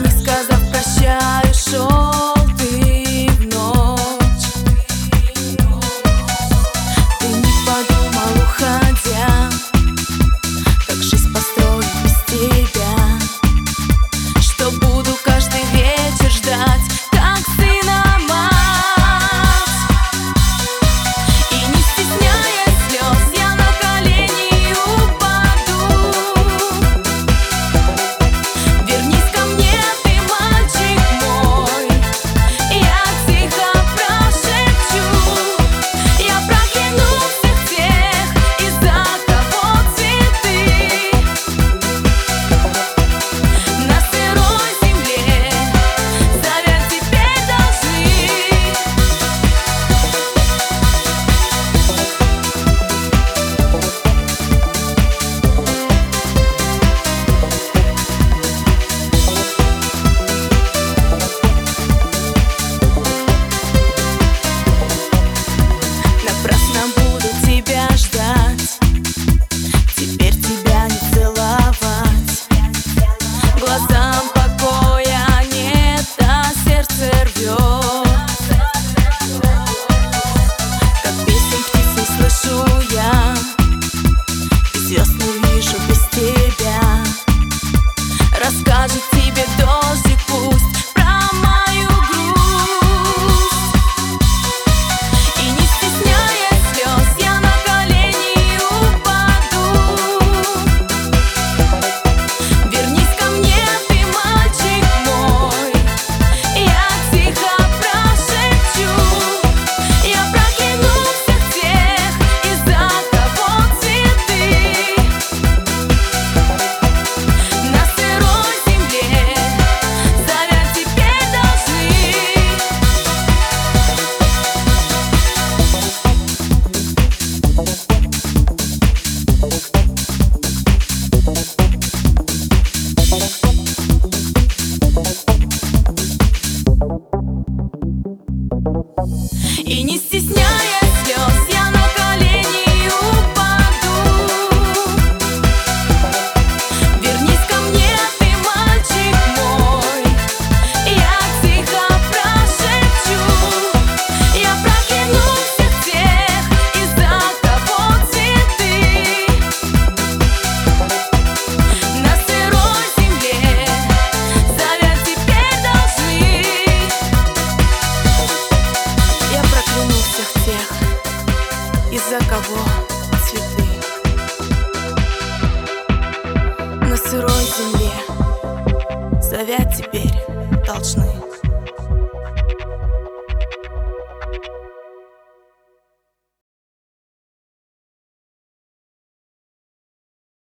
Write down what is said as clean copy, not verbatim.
не сказав прощай, ушел ты в ночь. Ты не подумал, уходя, как жизнь построить без тебя, что буду каждый вечер ждать, как сына мать. И не стесняя слез, я на колени упаду. Вернись ко мне, ты мальчик мой, я тихо прошепчу. Я прокляну всех тех, из-за кого цветы на сырой земле завять теперь должны. Напрасно буду тебя ждать, теперь тебя не целовать. Глазам покоя нет, а сердце рвет. Как песнь птицы слышу я, и звезд не вижу без тебя. Расскажет тебе дождик пусть про мою грусть. И не стесняя слез, я на колени упаду. Вернись ко мне, ты мальчик мой, я тихо прошепчу. Я прокляну всех тех, из-за кого цветы на сырой земле завять теперь должны. И не стесняя слез, я на колени упаду. Вернись ко мне, ты мальчик мой, я тихо прошепчу. Я прокляну всех тех, из-за кого цветы на сырой земле завять теперь должны. Я прокляну всех тех, из-за кого цветы на сырой земле завять теперь должны.